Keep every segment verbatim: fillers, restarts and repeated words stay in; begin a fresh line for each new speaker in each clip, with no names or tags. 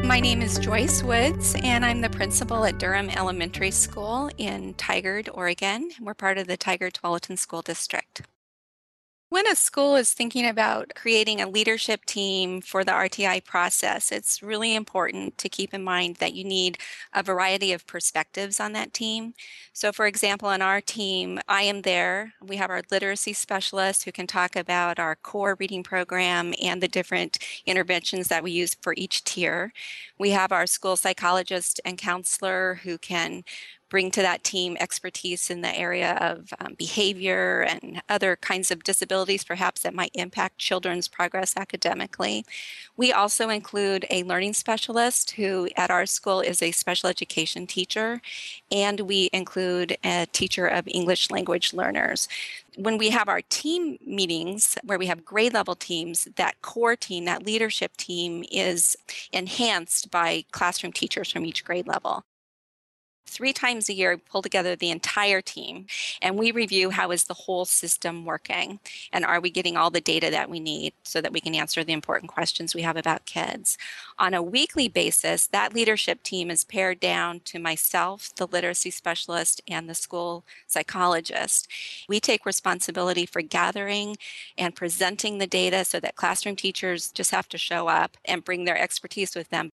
My name is Joyce Woods, and I'm the principal at Durham Elementary School in Tigard, Oregon. We're part of the Tigard-Tualatin School District. When a school is thinking about creating a leadership team for the R T I process, it's really important to keep in mind that you need a variety of perspectives on that team. So for example, on our team, I am there. We have our literacy specialist who can talk about our core reading program and the different interventions that we use for each tier. We have our school psychologist and counselor who can bring to that team expertise in the area of um, behavior and other kinds of disabilities, perhaps that might impact children's progress academically. We also include a learning specialist who at our school is a special education teacher, and we include a teacher of English language learners. When we have our team meetings where we have grade level teams, that core team, that leadership team is enhanced by classroom teachers from each grade level. Three times a year, we pull together the entire team and we review how is the whole system working and are we getting all the data that we need so that we can answer the important questions we have about kids. On a weekly basis, that leadership team is pared down to myself, the literacy specialist, and the school psychologist. We take responsibility for gathering and presenting the data so that classroom teachers just have to show up and bring their expertise with them.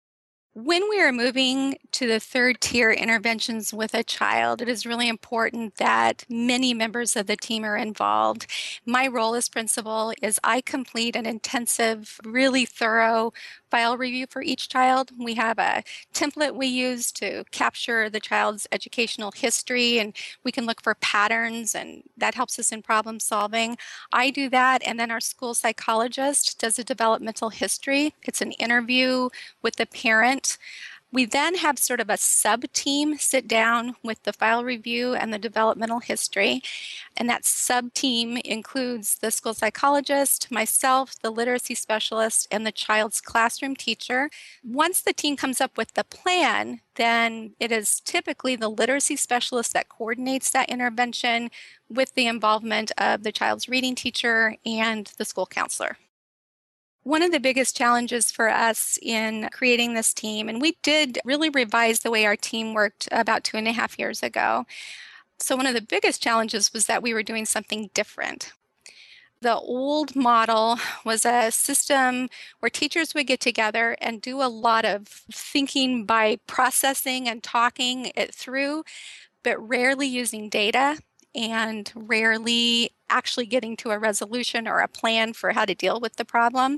When we are moving to the third tier interventions with a child, it is really important that many members of the team are involved. My role as principal is I complete an intensive, really thorough file review for each child. We have a template we use to capture the child's educational history, and we can look for patterns, and that helps us in problem solving. I do that, and then our school psychologist does a developmental history. It's an interview with the parent. We then have sort of a sub-team sit down with the file review and the developmental history. And that sub-team includes the school psychologist, myself, the literacy specialist, and the child's classroom teacher. Once the team comes up with the plan, then it is typically the literacy specialist that coordinates that intervention with the involvement of the child's reading teacher and the school counselor. One of the biggest challenges for us in creating this team, and we did really revise the way our team worked about two and a half years ago. So one of the biggest challenges was that we were doing something different. The old model was a system where teachers would get together and do a lot of thinking by processing and talking it through, but rarely using data and rarely actually getting to a resolution or a plan for how to deal with the problem.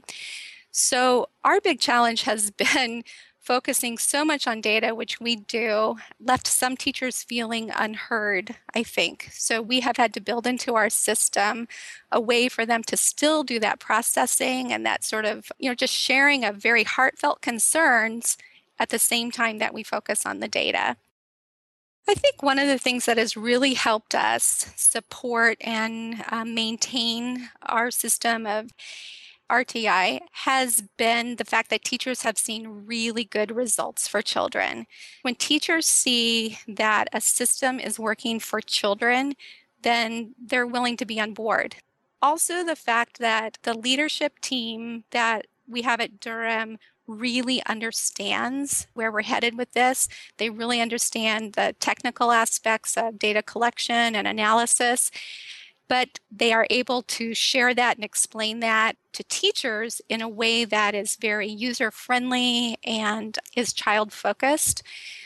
So our big challenge has been focusing so much on data, which we do, left some teachers feeling unheard, I think. So we have had to build into our system a way for them to still do that processing and that sort of, you know, just sharing of very heartfelt concerns at the same time that we focus on the data. I think one of the things that has really helped us support and uh, maintain our system of R T I has been the fact that teachers have seen really good results for children. When teachers see that a system is working for children, then they're willing to be on board. Also, the fact that the leadership team that we have at Durham really understands where we're headed with this. They really understand the technical aspects of data collection and analysis, but they are able to share that and explain that to teachers in a way that is very user-friendly and is child-focused.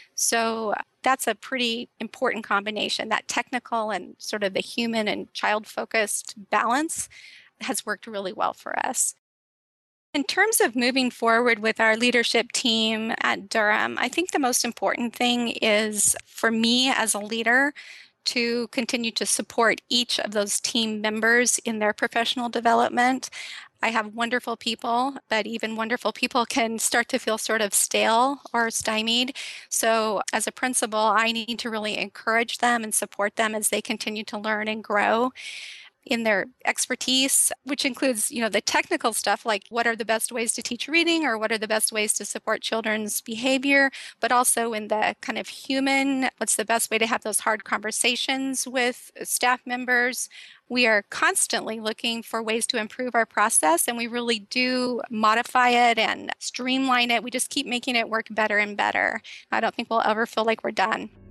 So that's a pretty important combination. That technical and sort of the human and child-focused balance has worked really well for us. In terms of moving forward with our leadership team at Durham, I think the most important thing is for me as a leader to continue to support each of those team members in their professional development. I have wonderful people, but even wonderful people can start to feel sort of stale or stymied. So as a principal, I need to really encourage them and support them as they continue to learn and grow. in their expertise, which includes, you know, the technical stuff, like what are the best ways to teach reading or what are the best ways to support children's behavior, but also in the kind of human, what's the best way to have those hard conversations with staff members. We are constantly looking for ways to improve our process, and we really do modify it and streamline it. We just keep making it work better and better. I don't think we'll ever feel like we're done.